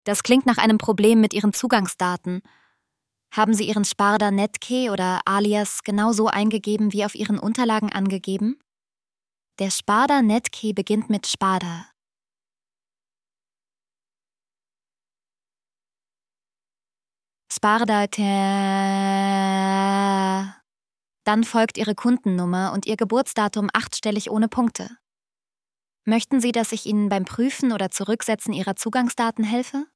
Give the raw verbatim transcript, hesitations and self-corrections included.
Das klingt nach einem Problem mit Ihren Zugangsdaten. Haben Sie Ihren Sparda Netkey oder Alias genau so eingegeben, wie auf Ihren Unterlagen angegeben? Der Sparda Netkey beginnt mit Sparda. Sparda. Dann folgt Ihre Kundennummer und Ihr Geburtsdatum achtstellig ohne Punkte. Möchten Sie, dass ich Ihnen beim Prüfen oder Zurücksetzen Ihrer Zugangsdaten helfe?